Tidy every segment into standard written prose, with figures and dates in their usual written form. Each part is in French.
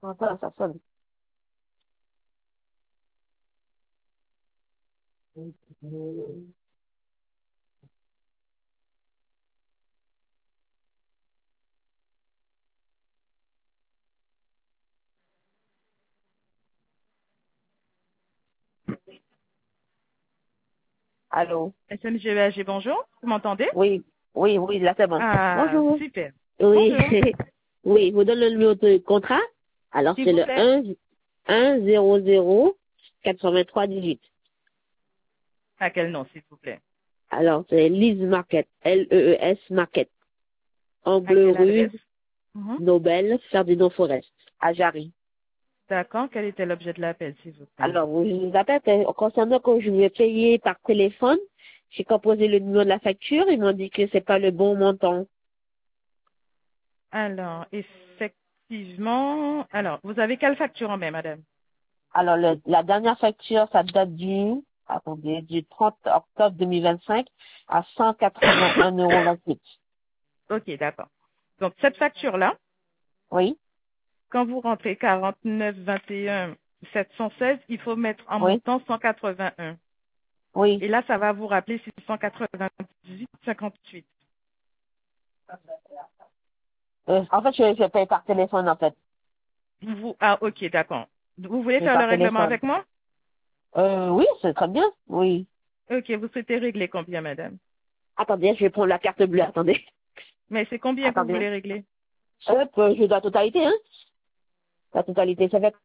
Ça sonne. Allô? SMGVAG, bonjour. Vous m'entendez? Oui, oui, là c'est bon. Ah, Bonjour. super. Oui, Bonjour. oui, vous donne le numéro de contrat. Alors S'il c'est vous le plaît. 1 83 18. À quel nom, s'il vous plaît? Alors c'est Lees Market, Lees Market, À Angle quelle rue adresse? Mhm. Nobel, Ferdinand Forest, à Jarry. D'accord. Quel était l'objet de l'appel, s'il vous plaît? Alors, je vous appelle concernant quand je vais payer par téléphone, j'ai composé le numéro de la facture, ils m'ont dit que c'est pas le bon montant. Alors, effectivement. Alors, vous avez quelle facture en main, madame? Alors, la dernière facture, ça date du 30 octobre 2025 à 181,28 €. Ok, d'accord. Donc, cette facture-là, Oui, quand vous rentrez 49 21 716, il faut mettre en oui, montant 181. oui. Et là, ça va vous rappeler 698,58. En fait, je paye par téléphone, en fait. Ah, ok, d'accord. Vous voulez Je paye faire le par règlement téléphone. avec moi? Oui, c'est très bien. Oui. Ok, vous souhaitez régler combien, madame? Attendez, je vais prendre la carte bleue. Attendez. Mais c'est combien que vous Attendez. voulez régler? Hop, je dois la totalité, hein. La totalité, ça fait...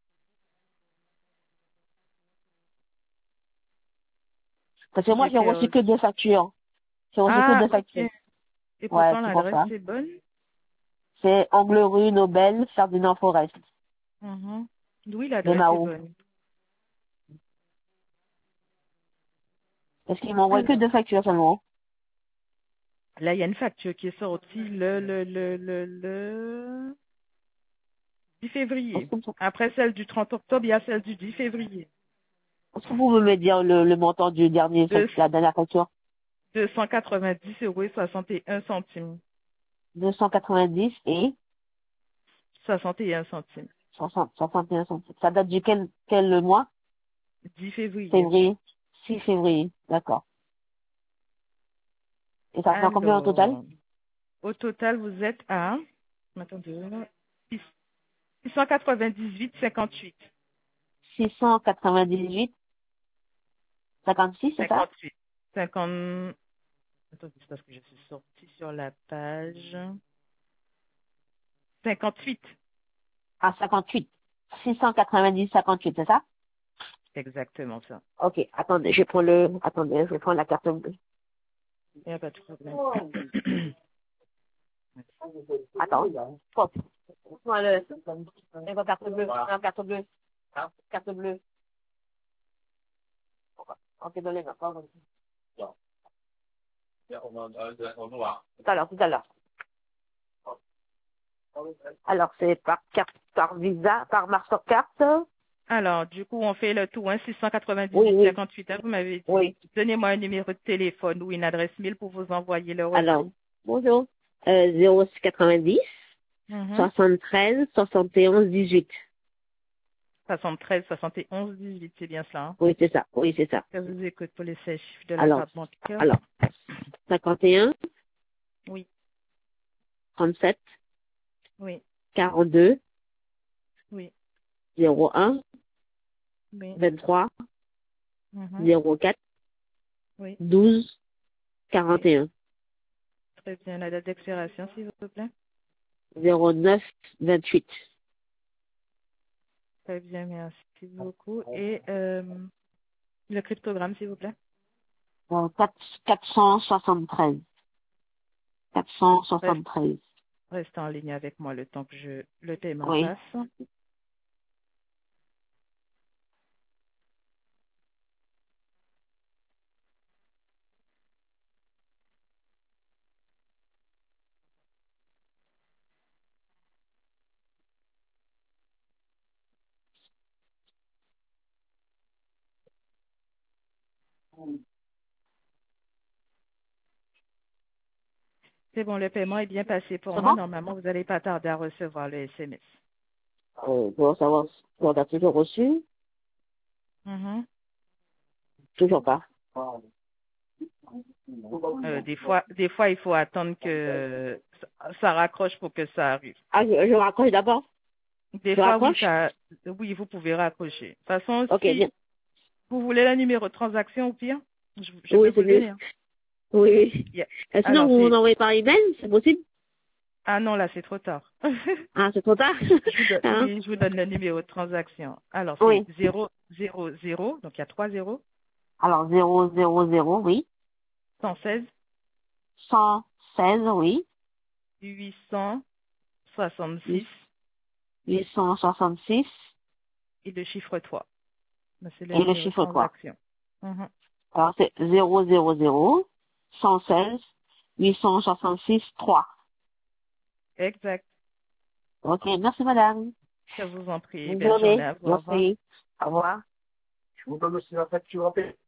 Parce que moi, J'ai j'ai reçu que perdu. deux factures. J'ai reçu que Ah, deux ok. factures. Et Ouais, pourtant, c'est pour l'adresse ça. est bonne. C'est Angle rue Nobel, Ferdinand Forest, Mhm. Oui, l'adresse est Demao. bonne. Parce qu'ils m'ont envoyé que Alors, deux factures seulement. là, il y a une facture qui est sortie le 10 février. Est-ce que, Après celle du 30 octobre, il y a celle du 10 février. est-ce que vous pouvez me dire le montant du dernier, De la dernière facture? 290,61 €. 290 et 61 centimes. 61 centimes. Ça date du quel mois? 10 février. Février. 6 février. D'accord. Et ça fait combien au total? Alors, au total, vous êtes à, attendez, 698,58. 698, 56, c'est ça? 58. 50, attendez, c'est parce que je suis sortie sur la page. 58. Ah, 58. 690, 58, c'est ça? Exactement ça. Ok, attendez, attendez, je prends la carte bleue. Il n'y a pas de problème. Attends. Hop. Moi, la carte bleue, la carte bleue, carte bleue. Ok, donnez la parole. Tout à l'heure. Alors, c'est par carte, par Visa, par Mastercard. Alors, du coup, on fait le tout, hein, Oui, oui, 698,58. Hein, vous m'avez dit. oui. Donnez-moi un numéro de téléphone ou une adresse mail pour vous envoyer le Alors, reçu. bonjour. 0690 Mhm. 73 71 18. 73 71 18, c'est bien cela. Hein. Oui, c'est ça. Oui, c'est ça. Je vous écoute pour les 16 chiffres de la Alors, carte bancaire. alors, 51 Oui, 37 oui, 42 oui, 01 oui. 23 Mhm. 04 Oui, 12 oui. 41 Très bien. La date d'expiration, s'il vous plaît. 09 28. Très bien, merci beaucoup. Et le cryptogramme, s'il vous plaît. 473. Reste, 473. reste en ligne avec moi le temps que le paiement Oui. passe. C'est bon, le paiement est bien passé pour C'est moi. bon? Normalement, vous n'allez pas tarder à recevoir le SMS. Pour savoir si on a toujours reçu. Mhm. Toujours pas. Des fois, il faut attendre que ça raccroche pour que ça arrive. Ah, je raccroche d'abord. Des Je fois, oui, raccroche? oui, vous pouvez raccrocher. De toute façon, Ok, si bien. vous voulez le numéro de transaction au pire, je peux Oui, vous c'est le mieux. donner, hein. Oui. Yeah. Sinon, Alors, vous m'envoyez par email, c'est possible? ah non, là, c'est trop tard. Ah, c'est trop tard? Hein? Oui, je vous donne le numéro de transaction. Alors, c'est Oui. 000, donc il y a 3 zéros, Alors, 000, oui. 116, 116, oui. 866 866 et le chiffre 3. C'est le et le numéro de chiffre 3. transaction. Mhm. Alors, c'est 116 866 3. Exact. Ok, merci madame. Je vous en prie. Bonne Belle journée journée. à vous. Au revoir. Merci. Au revoir. Je vous donne aussi la facture en paix.